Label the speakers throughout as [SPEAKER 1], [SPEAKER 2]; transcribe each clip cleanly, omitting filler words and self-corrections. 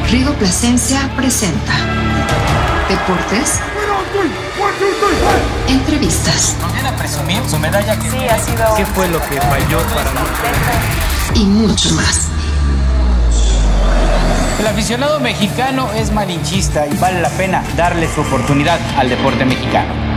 [SPEAKER 1] Rigo Plasencia presenta Deportes, entrevistas.
[SPEAKER 2] ¿Nos viene a presumir su medalla?
[SPEAKER 3] Sí, ha sido...
[SPEAKER 4] ¿Qué fue lo que falló para no?
[SPEAKER 1] Y mucho más.
[SPEAKER 2] El aficionado mexicano es malinchista y vale la pena darle su oportunidad al deporte mexicano.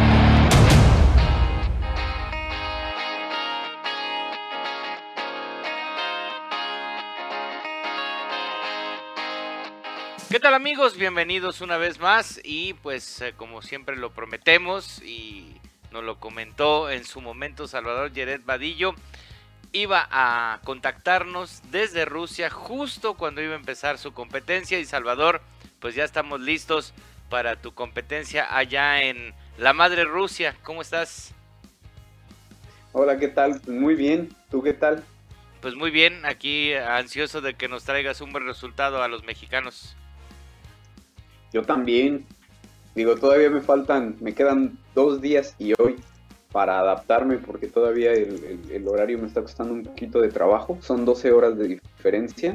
[SPEAKER 4] ¿Qué tal, amigos? Bienvenidos una vez más y pues como siempre lo prometemos y nos lo comentó en su momento Salvador Yeret Vadillo, iba a contactarnos desde Rusia justo cuando iba a empezar su competencia. Y Salvador, pues ya estamos listos para tu competencia allá en la madre Rusia. ¿Cómo estás?
[SPEAKER 5] Hola, ¿qué tal? Muy bien, ¿tú qué tal?
[SPEAKER 4] Pues muy bien, aquí ansioso de que nos traigas un buen resultado a los mexicanos.
[SPEAKER 5] Yo también. Digo, todavía me quedan 2 días y hoy para adaptarme porque todavía el horario me está costando un poquito de trabajo. Son 12 horas de diferencia,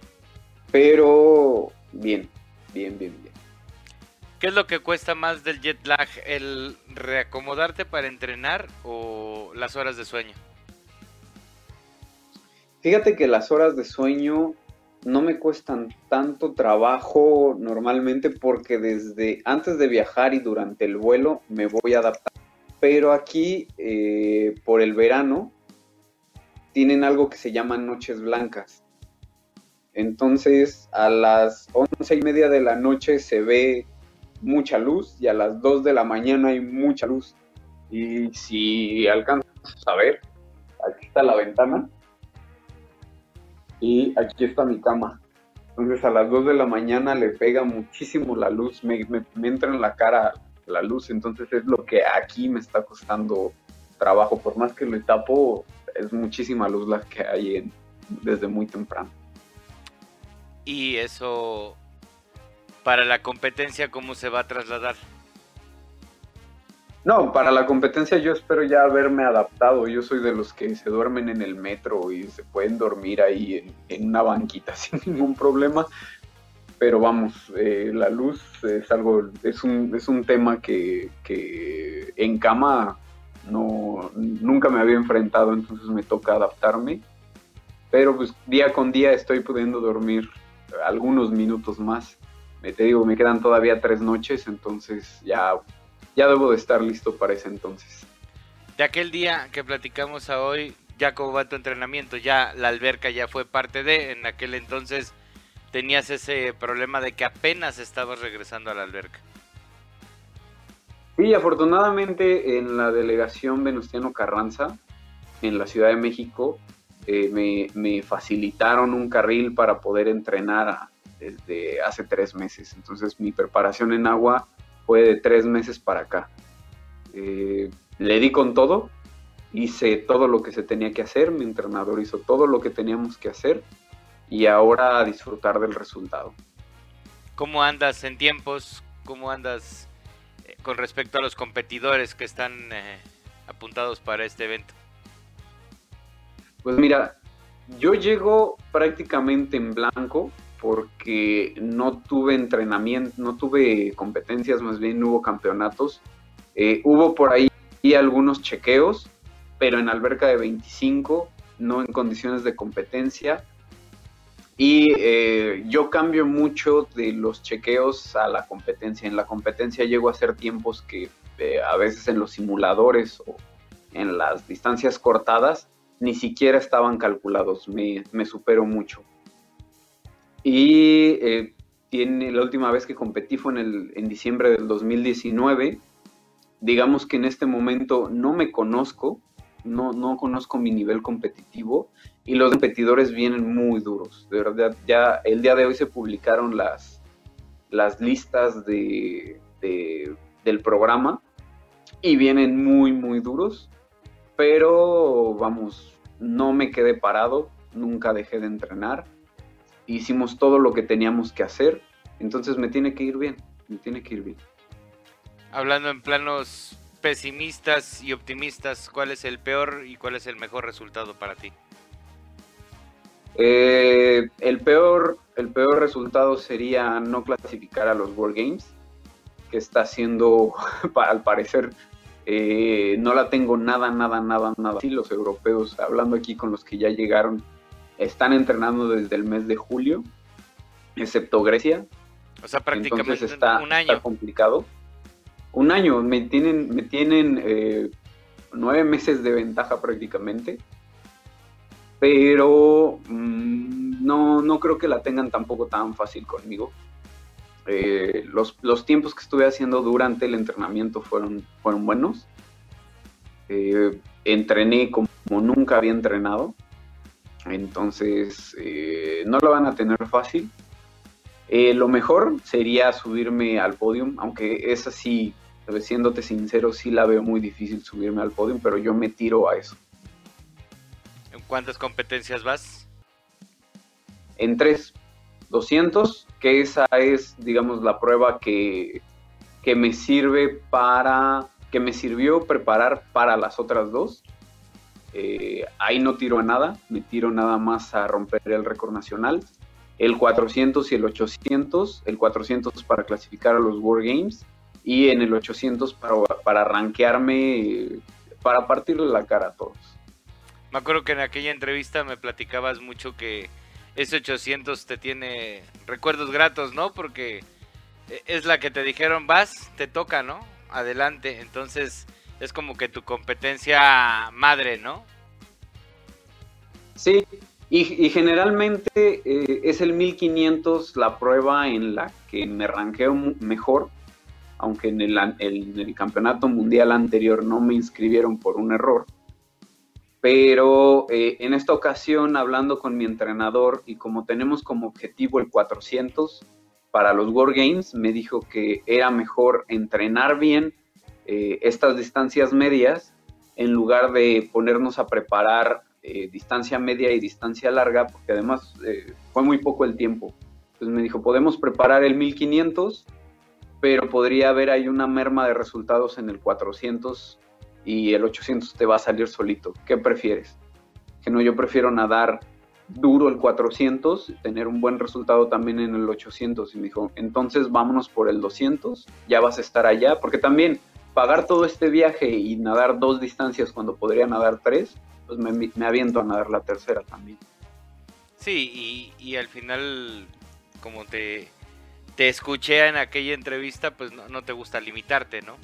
[SPEAKER 5] pero bien.
[SPEAKER 4] ¿Qué es lo que cuesta más del jet lag? ¿El reacomodarte para entrenar o las horas de sueño?
[SPEAKER 5] Fíjate que las horas de sueño no me cuestan tanto trabajo normalmente porque desde antes de viajar y durante el vuelo me voy a adaptar. Pero aquí, por el verano, tienen algo que se llama noches blancas. Entonces, a las 11:30 de la noche se ve mucha luz y a las 2 de la mañana hay mucha luz. Y si alcanzas a ver, aquí está la ventana. Y aquí está mi cama. Entonces a las 2 de la mañana le pega muchísimo la luz, me entra en la cara la luz, entonces es lo que aquí me está costando trabajo. Por más que lo tapo, es muchísima luz la que hay desde muy temprano.
[SPEAKER 4] Y eso, para la competencia, ¿cómo se va a trasladar?
[SPEAKER 5] No, para la competencia yo espero ya haberme adaptado. Yo soy de los que se duermen en el metro y se pueden dormir ahí en una banquita sin ningún problema. Pero vamos, la luz es un tema que en cama nunca me había enfrentado, entonces me toca adaptarme. Pero pues día con día estoy pudiendo dormir algunos minutos más. Te digo, me quedan todavía 3 noches, entonces ya debo de estar listo para ese entonces.
[SPEAKER 4] De aquel día que platicamos a hoy, ya cómo va tu entrenamiento, ya la alberca ya fue parte de, en aquel entonces tenías ese problema de que apenas estabas regresando a la alberca.
[SPEAKER 5] Sí, afortunadamente en la delegación Venustiano Carranza, en la Ciudad de México, me facilitaron un carril para poder entrenar desde hace 3 meses. Entonces mi preparación en agua fue de 3 meses para acá. Le di con todo, hice todo lo que se tenía que hacer, mi entrenador hizo todo lo que teníamos que hacer y ahora a disfrutar del resultado.
[SPEAKER 4] ¿Cómo andas en tiempos? ¿Cómo andas con respecto a los competidores que están apuntados para este evento?
[SPEAKER 5] Pues mira, yo llego prácticamente en blanco porque no tuve entrenamiento, no tuve competencias, más bien no hubo campeonatos. Hubo por ahí algunos chequeos, pero en alberca de 25, no en condiciones de competencia. Y yo cambio mucho de los chequeos a la competencia. En la competencia llego a hacer tiempos que a veces en los simuladores o en las distancias cortadas ni siquiera estaban calculados, me supero mucho. Y la última vez que competí fue en diciembre del 2019. Digamos que en este momento no me conozco, no conozco mi nivel competitivo y los competidores vienen muy duros. De verdad, ya el día de hoy se publicaron las listas del programa y vienen muy, muy duros. Pero vamos, no me quedé parado, nunca dejé de entrenar. Hicimos todo lo que teníamos que hacer, entonces me tiene que ir bien.
[SPEAKER 4] Hablando en planos pesimistas y optimistas, ¿cuál es el peor y cuál es el mejor resultado para ti?
[SPEAKER 5] El peor resultado sería no clasificar a los World Games, que está haciendo, al parecer, no la tengo nada. Sí, los europeos, hablando aquí con los que ya llegaron, están entrenando desde el mes de julio, excepto Grecia.
[SPEAKER 4] O sea, prácticamente
[SPEAKER 5] entonces está,
[SPEAKER 4] un año.
[SPEAKER 5] Está complicado. Un año, me tienen 9 meses de ventaja prácticamente. Pero no creo que la tengan tampoco tan fácil conmigo. Los tiempos que estuve haciendo durante el entrenamiento fueron buenos. Entrené como nunca había entrenado. Entonces no lo van a tener fácil. Lo mejor sería subirme al podium, aunque es así, siéndote sincero, sí la veo muy difícil subirme al podium, pero yo me tiro a eso.
[SPEAKER 4] ¿En cuántas competencias vas?
[SPEAKER 5] En 3, 200, que esa es, digamos, la prueba que me sirve que me sirvió preparar para las otras 2. Ahí no tiro a nada, me tiro nada más a romper el récord nacional. El 400 y el 800, el 400 para clasificar a los World Games y en el 800 para rankearme, para partirle la cara a todos.
[SPEAKER 4] Me acuerdo que en aquella entrevista me platicabas mucho que ese 800 te tiene recuerdos gratos, ¿no? Porque es la que te dijeron, vas, te toca, ¿no? Adelante. Entonces es como que tu competencia madre, ¿no?
[SPEAKER 5] Sí, y generalmente es el 1500 la prueba en la que me ranqueo mejor, aunque en el campeonato mundial anterior no me inscribieron por un error. Pero en esta ocasión, hablando con mi entrenador y como tenemos como objetivo el 400 para los World Games, me dijo que era mejor entrenar bien estas distancias medias en lugar de ponernos a preparar distancia media y distancia larga, porque además fue muy poco el tiempo. Entonces me dijo, podemos preparar el 1500, pero podría haber ahí una merma de resultados en el 400 y el 800 te va a salir solito. ¿Qué prefieres? Que no, yo prefiero nadar duro el 400, tener un buen resultado también en el 800. Y me dijo, entonces vámonos por el 200, ya vas a estar allá, porque también pagar todo este viaje y nadar 2 distancias cuando podría nadar 3, pues me aviento a nadar la tercera también.
[SPEAKER 4] Sí, y al final, como te escuché en aquella entrevista, pues no te gusta limitarte, ¿no?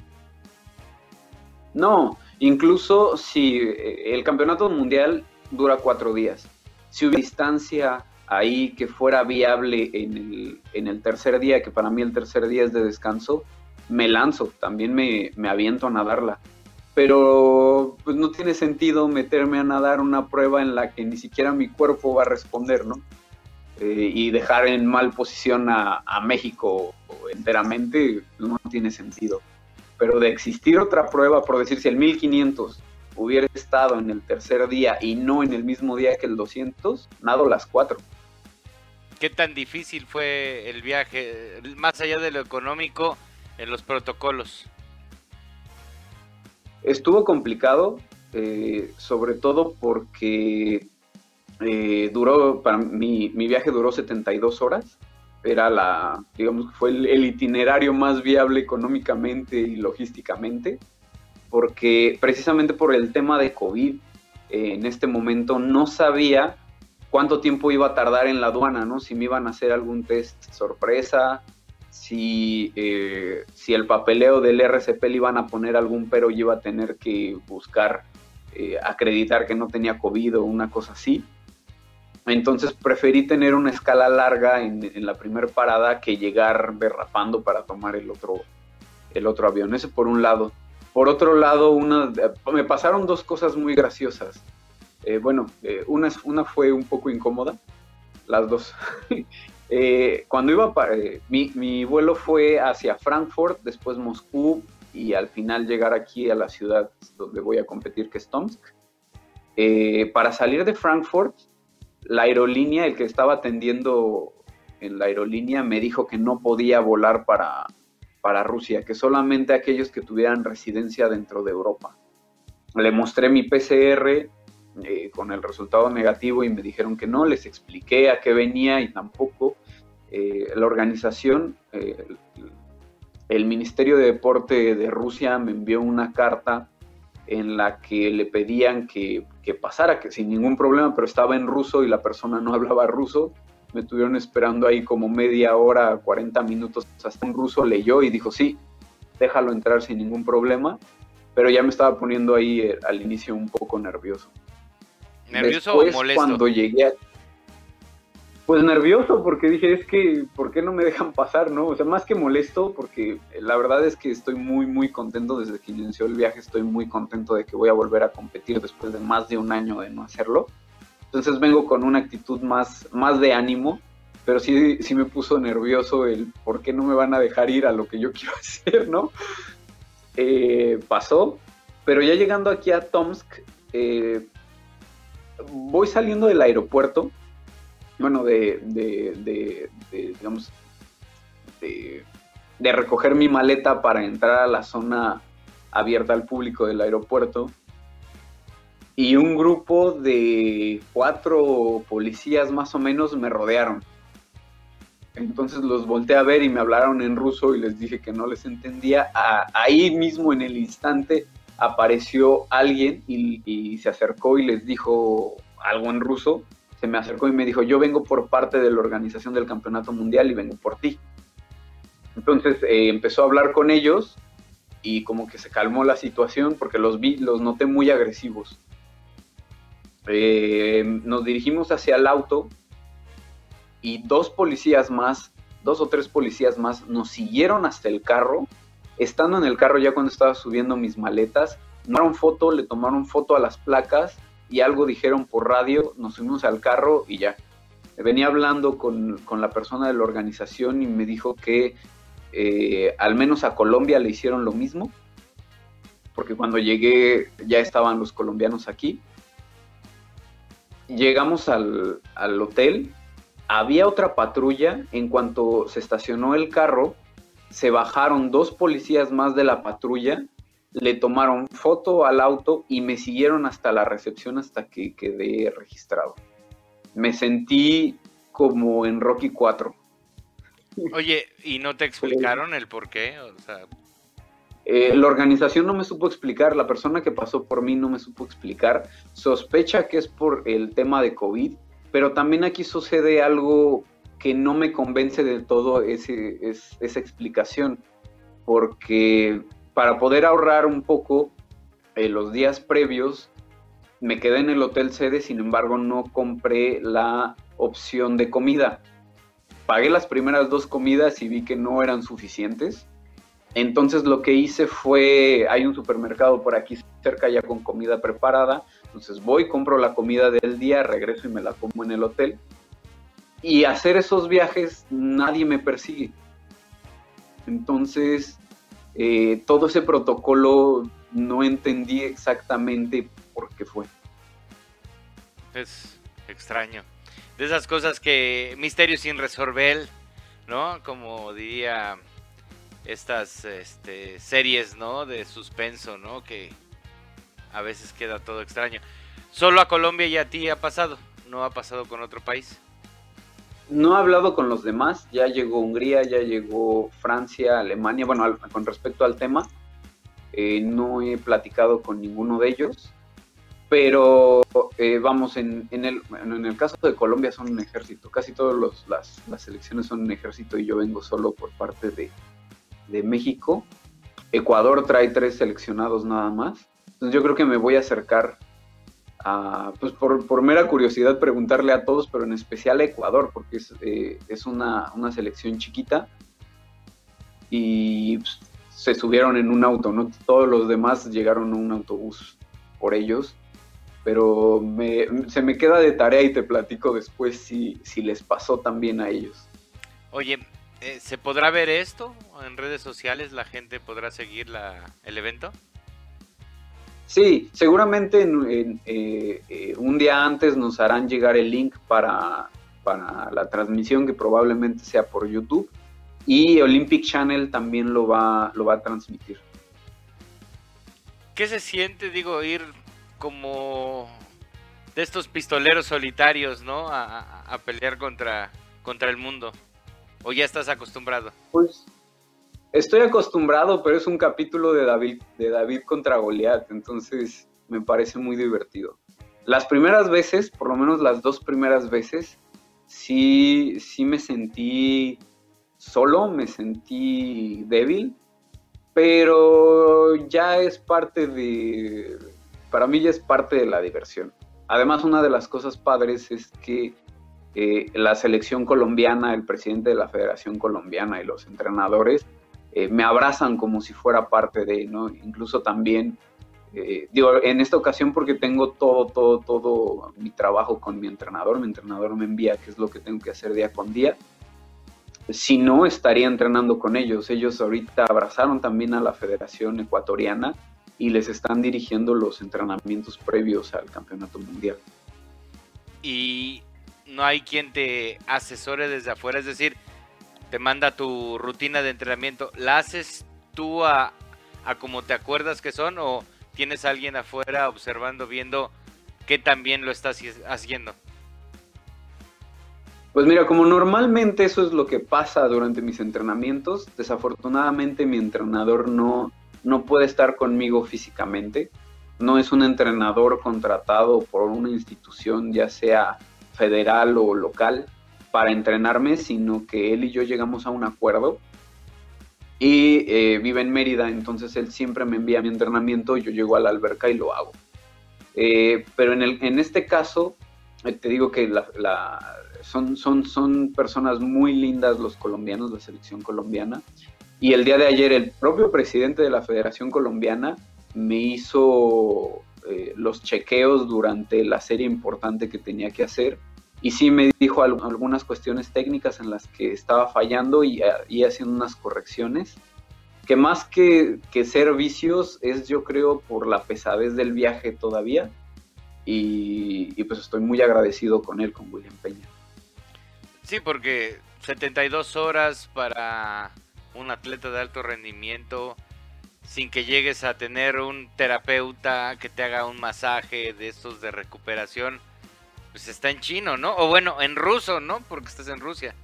[SPEAKER 5] No, incluso si el campeonato mundial dura 4 días, si hubiera distancia ahí que fuera viable en el tercer día, que para mí el tercer día es de descanso, me lanzo, también me aviento a nadarla. Pero pues no tiene sentido meterme a nadar una prueba en la que ni siquiera mi cuerpo va a responder, ¿no? Y dejar en mal posición a México enteramente no tiene sentido. Pero de existir otra prueba, por decir, si el 1500 hubiera estado en el tercer día y no en el mismo día que el 200, nado las 4.
[SPEAKER 4] ¿Qué tan difícil fue el viaje, más allá de lo económico, en los protocolos?
[SPEAKER 5] Estuvo complicado, sobre todo porque para mi viaje duró 72 horas. Era digamos, fue el itinerario más viable económicamente y logísticamente, porque precisamente por el tema de COVID, en este momento no sabía cuánto tiempo iba a tardar en la aduana, ¿no? Si me iban a hacer algún test sorpresa, si el papeleo del RCP le iban a poner algún pero y iba a tener que buscar acreditar que no tenía COVID o una cosa así. Entonces preferí tener una escala larga en la primera parada que llegar derrapando para tomar el otro avión. Ese por un lado. Por otro lado, me pasaron 2 cosas muy graciosas. Una fue un poco incómoda, las 2. Cuando iba mi vuelo fue hacia Frankfurt, después Moscú y al final llegar aquí a la ciudad donde voy a competir, que es Tomsk. Para salir de Frankfurt, la aerolínea, el que estaba atendiendo en la aerolínea, me dijo que no podía volar para Rusia, que solamente aquellos que tuvieran residencia dentro de Europa. Le mostré mi PCR con el resultado negativo y me dijeron que no, les expliqué a qué venía y tampoco. La organización, el Ministerio de Deporte de Rusia me envió una carta en la que le pedían que pasara, que sin ningún problema, pero estaba en ruso y la persona no hablaba ruso. Me tuvieron esperando ahí como media hora, 40 minutos, hasta un ruso leyó y dijo, sí, déjalo entrar sin ningún problema, pero ya me estaba poniendo ahí al inicio un poco nervioso.
[SPEAKER 4] ¿Nervioso
[SPEAKER 5] Después,
[SPEAKER 4] o molesto?
[SPEAKER 5] Cuando llegué pues nervioso, porque dije, es que, ¿por qué no me dejan pasar, no? O sea, más que molesto, porque la verdad es que estoy muy, muy contento desde que inició el viaje, estoy muy contento de que voy a volver a competir después de más de un año de no hacerlo. Entonces vengo con una actitud más de ánimo, pero sí me puso nervioso el por qué no me van a dejar ir a lo que yo quiero hacer, ¿no? Pasó, pero ya llegando aquí a Tomsk, voy saliendo del aeropuerto, bueno, digamos, de recoger mi maleta para entrar a la zona abierta al público del aeropuerto, y un grupo de 4 policías más o menos me rodearon. Entonces los volteé a ver y me hablaron en ruso y les dije que no les entendía. Ahí mismo en el instante apareció alguien y se acercó y les dijo algo en ruso. Se me acercó y me dijo, yo vengo por parte de la organización del campeonato mundial y vengo por ti. Entonces empezó a hablar con ellos y como que se calmó la situación porque los noté muy agresivos. Nos dirigimos hacia el auto y 2 o 3 policías más nos siguieron hasta el carro. Estando en el carro, ya cuando estaba subiendo mis maletas, le tomaron foto a las placas y algo dijeron por radio, nos subimos al carro y ya. Venía hablando con la persona de la organización y me dijo que al menos a Colombia le hicieron lo mismo, porque cuando llegué ya estaban los colombianos aquí. Llegamos al hotel, había otra patrulla. En cuanto se estacionó el carro, se bajaron 2 policías más de la patrulla, le tomaron foto al auto y me siguieron hasta la recepción hasta que quedé registrado. Me sentí como en Rocky 4.
[SPEAKER 4] Oye, ¿y no te explicaron el por qué? O sea...
[SPEAKER 5] La organización no me supo explicar, la persona que pasó por mí no me supo explicar. Sospecha que es por el tema de COVID, pero también aquí sucede algo que no me convence del todo esa explicación, porque para poder ahorrar un poco los días previos, me quedé en el hotel sede, sin embargo no compré la opción de comida. Pagué las primeras 2 comidas y vi que no eran suficientes. Entonces lo que hice fue, hay un supermercado por aquí cerca ya con comida preparada, entonces voy, compro la comida del día, regreso y me la como en el hotel. Y hacer esos viajes nadie me persigue. Entonces todo ese protocolo no entendí exactamente por qué fue.
[SPEAKER 4] Es extraño. De esas cosas que misterio sin resolver, ¿no? Como diría estas series, ¿no? De suspenso, ¿no? Que a veces queda todo extraño. Solo a Colombia y a ti ha pasado, no ha pasado con otro país.
[SPEAKER 5] No he hablado con los demás, ya llegó Hungría, ya llegó Francia, Alemania. Bueno, con respecto al tema, no he platicado con ninguno de ellos, pero vamos, en el caso de Colombia son un ejército, casi todas las selecciones son un ejército y yo vengo solo por parte de México. Ecuador trae 3 seleccionados nada más, entonces yo creo que me voy a acercar pues por mera curiosidad preguntarle a todos, pero en especial a Ecuador, porque es una selección chiquita y pues, se subieron en un auto, ¿no? Todos los demás llegaron en un autobús por ellos, pero se me queda de tarea y te platico después si les pasó también a ellos.
[SPEAKER 4] Oye, ¿se podrá ver esto en redes sociales? ¿La gente podrá seguir el evento?
[SPEAKER 5] Sí, seguramente un día antes nos harán llegar el link para la transmisión, que probablemente sea por YouTube, y Olympic Channel también lo va a transmitir.
[SPEAKER 4] ¿Qué se siente, ir como de estos pistoleros solitarios, ¿no? A pelear contra el mundo. ¿O ya estás acostumbrado?
[SPEAKER 5] Pues estoy acostumbrado, pero es un capítulo de David contra Goliat, entonces me parece muy divertido. Las primeras veces, por lo menos las 2 primeras veces, sí me sentí solo, me sentí débil, pero ya es para mí ya es parte de la diversión. Además, una de las cosas padres es que la selección colombiana, el presidente de la Federación Colombiana y los entrenadores me abrazan como si fuera parte de, ¿no? Incluso también, en esta ocasión porque tengo todo mi trabajo con mi entrenador me envía qué es lo que tengo que hacer día con día. Si no, estaría entrenando con ellos. Ellos ahorita abrazaron también a la Federación Ecuatoriana y les están dirigiendo los entrenamientos previos al Campeonato Mundial.
[SPEAKER 4] Y no hay quien te asesore desde afuera, es decir, te manda tu rutina de entrenamiento. ¿La haces tú a como te acuerdas que son, o tienes a alguien afuera observando, viendo que también lo estás haciendo?
[SPEAKER 5] Pues mira, como normalmente eso es lo que pasa durante mis entrenamientos, desafortunadamente mi entrenador no puede estar conmigo físicamente. No es un entrenador contratado por una institución, ya sea federal o local, para entrenarme, sino que él y yo llegamos a un acuerdo y vive en Mérida, entonces él siempre me envía mi entrenamiento, yo llego a la alberca y lo hago. Pero en este caso, te digo que son personas muy lindas los colombianos, la selección colombiana, y el día de ayer el propio presidente de la Federación Colombiana me hizo los chequeos durante la serie importante que tenía que hacer, y sí me dijo algunas cuestiones técnicas en las que estaba fallando y haciendo unas correcciones, que más que ser vicios es, yo creo, por la pesadez del viaje todavía, y pues estoy muy agradecido con él, con William Peña.
[SPEAKER 4] Sí, porque 72 horas para un atleta de alto rendimiento, sin que llegues a tener un terapeuta que te haga un masaje de estos de recuperación, pues está en chino, ¿no? O bueno, en ruso, ¿no? Porque estás en Rusia.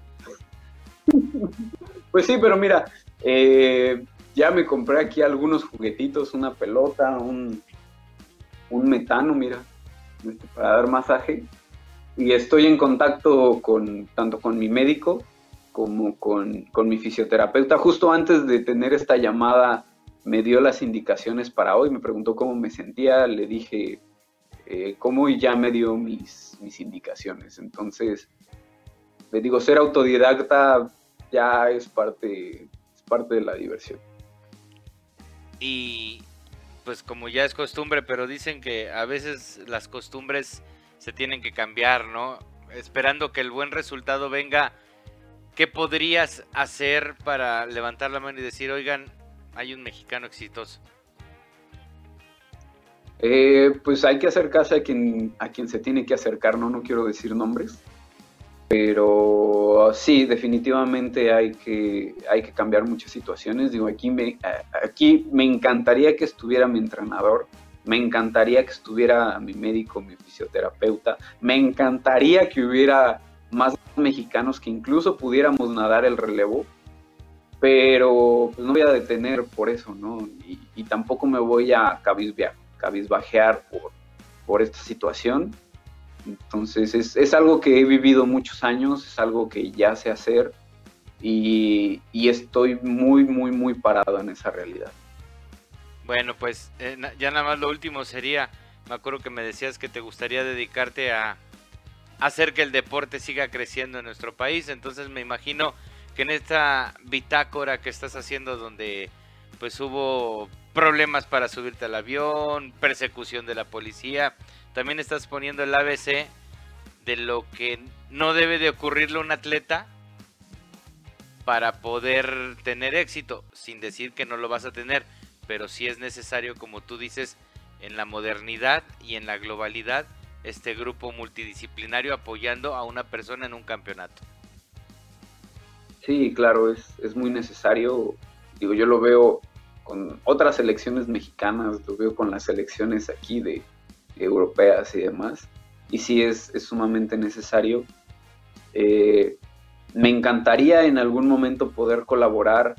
[SPEAKER 5] Pues sí, pero mira, ya me compré aquí algunos juguetitos, una pelota, un metano, mira, para dar masaje. Y estoy en contacto tanto con mi médico como con mi fisioterapeuta. Justo antes de tener esta llamada me dio las indicaciones para hoy, me preguntó cómo me sentía, le dije cómo, y ya me dio mis indicaciones. Entonces, le digo, ser autodidacta ya es parte de la diversión.
[SPEAKER 4] Y pues como ya es costumbre, pero dicen que a veces las costumbres se tienen que cambiar, ¿no? Esperando que el buen resultado venga, ¿qué podrías hacer para levantar la mano y decir, oigan, hay un mexicano exitoso?
[SPEAKER 5] Pues hay que acercarse a quien se tiene que acercar, ¿no? No quiero decir nombres, pero sí, definitivamente hay que cambiar muchas situaciones. Digo, aquí me encantaría que estuviera mi entrenador, me encantaría que estuviera mi médico, mi fisioterapeuta, me encantaría que hubiera más mexicanos, que incluso pudiéramos nadar el relevo, pero pues no voy a detener por eso, ¿no? Y tampoco me voy a cabizbajear por esta situación. Entonces es algo que he vivido muchos años, es algo que ya sé hacer, y estoy muy, muy, muy parado en esa realidad.
[SPEAKER 4] Bueno, pues ya nada más lo último sería, me acuerdo que me decías que te gustaría dedicarte a hacer que el deporte siga creciendo en nuestro país, entonces me imagino que en esta bitácora que estás haciendo, donde pues hubo problemas para subirte al avión, persecución de la policía, también estás poniendo el ABC de lo que no debe de ocurrirle a un atleta para poder tener éxito, sin decir que no lo vas a tener, pero sí es necesario, como tú dices, en la modernidad y en la globalidad, este grupo multidisciplinario apoyando a una persona en un campeonato.
[SPEAKER 5] Sí, claro, es muy necesario. Digo, yo lo veo con otras selecciones mexicanas, lo veo con las selecciones aquí de europeas y demás. y sí es sumamente necesario. Me encantaría en algún momento poder colaborar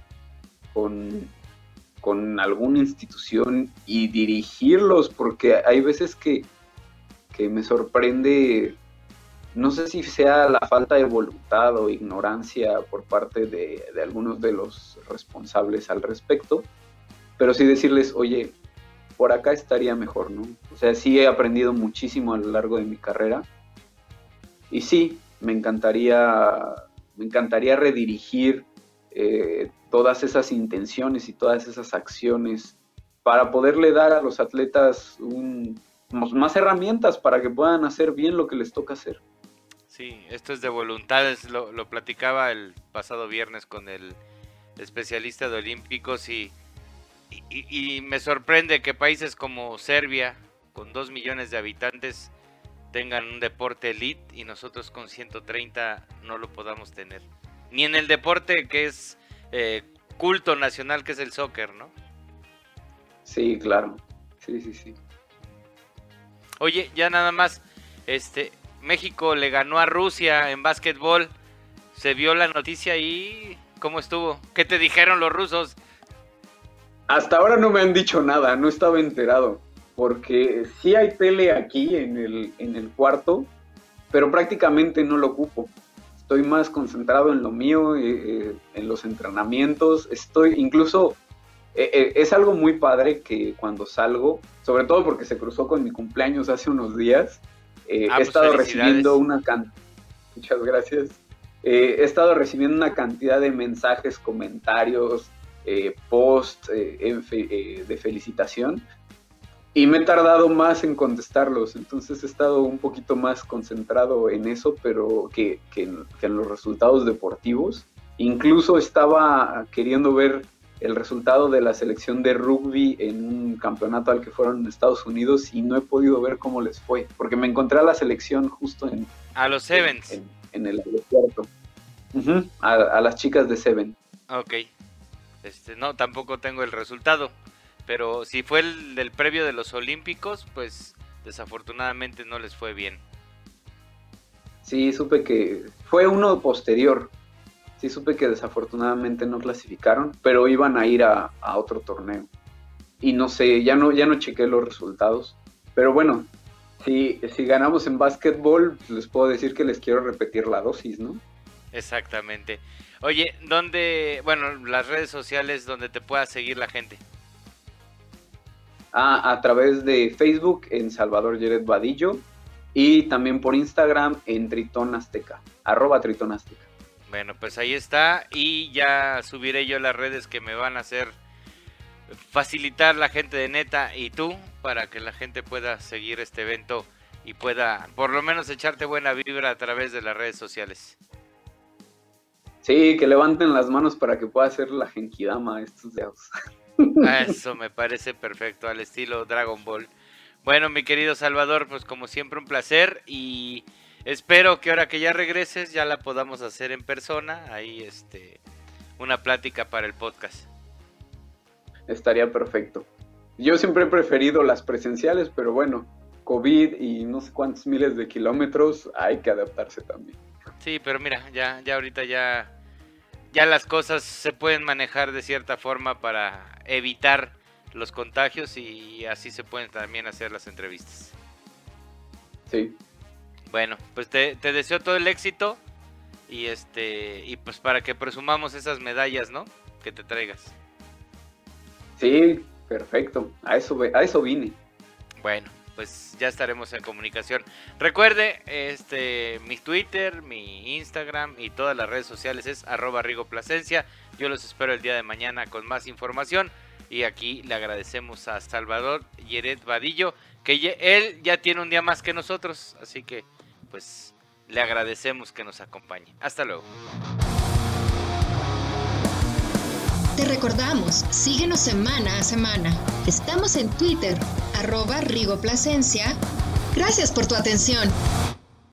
[SPEAKER 5] con alguna institución y dirigirlos, porque hay veces que me sorprende, no sé si sea la falta de voluntad o ignorancia por parte de algunos de los responsables al respecto, pero sí decirles, oye, por acá estaría mejor, ¿no? O sea, sí he aprendido muchísimo a lo largo de mi carrera, y sí, me encantaría redirigir todas esas intenciones y todas esas acciones para poderle dar a los atletas más herramientas para que puedan hacer bien lo que les toca hacer.
[SPEAKER 4] Sí, esto es de voluntades, lo platicaba el pasado viernes con el especialista de olímpicos y me sorprende que países como Serbia, con 2 millones de habitantes, tengan un deporte elite y nosotros con 130 no lo podamos tener. Ni en el deporte que es culto nacional, que es el soccer, ¿no?
[SPEAKER 5] Sí, claro. Sí.
[SPEAKER 4] Oye, ya nada más, México le ganó a Rusia en básquetbol. ¿Se vio la noticia ahí? ¿Cómo estuvo? ¿Qué te dijeron los rusos?
[SPEAKER 5] Hasta ahora no me han dicho nada, no estaba enterado, porque sí hay tele aquí en el cuarto, pero prácticamente no lo ocupo. Estoy más concentrado en lo mío, en los entrenamientos. Es algo muy padre que cuando salgo, sobre todo porque se cruzó con mi cumpleaños hace unos días, he estado recibiendo muchas gracias. He estado recibiendo una cantidad de mensajes, comentarios, posts de felicitación, y me he tardado más en contestarlos, entonces he estado un poquito más concentrado en eso, pero que en los resultados deportivos. Incluso estaba queriendo ver el resultado de la selección de rugby en un campeonato al que fueron en Estados Unidos y no he podido ver cómo les fue, porque me encontré a la selección justo
[SPEAKER 4] a los Sevens
[SPEAKER 5] en el aeropuerto. A las chicas de Seven.
[SPEAKER 4] Ok. No, tampoco tengo el resultado, pero si fue el del previo de los Olímpicos, pues desafortunadamente no les fue bien.
[SPEAKER 5] Sí, supe que fue uno posterior. Sí, supe que desafortunadamente no clasificaron, pero iban a ir a otro torneo. Y no sé, ya no chequé los resultados. Pero bueno, si ganamos en básquetbol, pues les puedo decir que les quiero repetir la dosis, ¿no?
[SPEAKER 4] Exactamente. Oye, las redes sociales donde te pueda seguir la gente.
[SPEAKER 5] A través de Facebook en Salvador Yered Vadillo y también por Instagram en Tritón Azteca, @Tritón Azteca.
[SPEAKER 4] Bueno, pues ahí está, y ya subiré yo las redes que me van a hacer facilitar la gente de Neta y tú, para que la gente pueda seguir este evento y pueda por lo menos echarte buena vibra a través de las redes sociales.
[SPEAKER 5] Sí, que levanten las manos para que pueda hacer la genkidama estos dedos.
[SPEAKER 4] Eso me parece perfecto, al estilo Dragon Ball. Bueno, mi querido Salvador, pues como siempre un placer, y espero que ahora que ya regreses ya la podamos hacer en persona, ahí una plática para el podcast.
[SPEAKER 5] Estaría perfecto. Yo siempre he preferido las presenciales, pero bueno, COVID y no sé cuántos miles de kilómetros, hay que adaptarse también.
[SPEAKER 4] Sí, pero mira, ya ahorita ya las cosas se pueden manejar de cierta forma para evitar los contagios, y así se pueden también hacer las entrevistas.
[SPEAKER 5] Sí.
[SPEAKER 4] Bueno, pues te deseo todo el éxito y pues para que presumamos esas medallas, ¿no? Que te traigas.
[SPEAKER 5] Sí, perfecto. A eso vine.
[SPEAKER 4] Bueno, pues ya estaremos en comunicación. Recuerde, mi Twitter, mi Instagram y todas las redes sociales es @RigoPlasencia. Yo los espero el día de mañana con más información. Y aquí le agradecemos a Salvador Yered Vadillo, que él ya tiene un día más que nosotros. Así que, pues, le agradecemos que nos acompañe. Hasta luego.
[SPEAKER 1] Te recordamos, síguenos semana a semana. Estamos en Twitter, @RigoPlasencia. Gracias por tu atención.